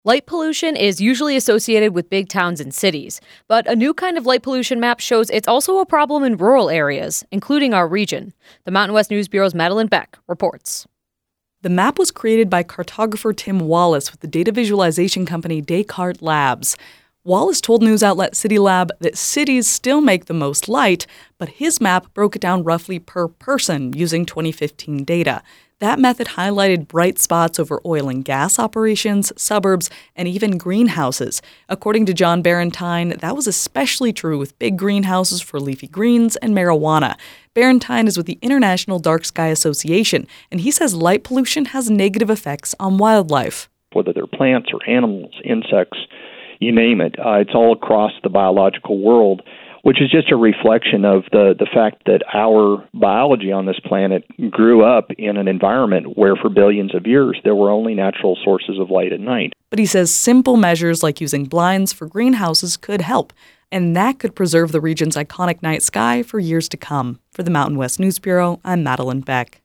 Light pollution is usually associated with big towns and cities, but a new kind of light pollution map shows it's also a problem in rural areas, including our region. The Mountain West News Bureau's Madeline Beck reports. The map was created by cartographer Tim Wallace with the data visualization company Descartes Labs. Wallace told news outlet CityLab that cities still make the most light, but his map broke it down roughly per person using 2015 data. That method highlighted bright spots over oil and gas operations, suburbs, and even greenhouses. According to John Barentine, that was especially true with big greenhouses for leafy greens and marijuana. Barentine is with the International Dark Sky Association, and he says light pollution has negative effects on wildlife. Whether they're plants or animals, insects, you name it, it's all across the biological world, which is just a reflection of the fact that our biology on this planet grew up in an environment where for billions of years there were only natural sources of light at night. But he says simple measures like using blinds for greenhouses could help, and that could preserve the region's iconic night sky for years to come. For the Mountain West News Bureau, I'm Madeline Beck.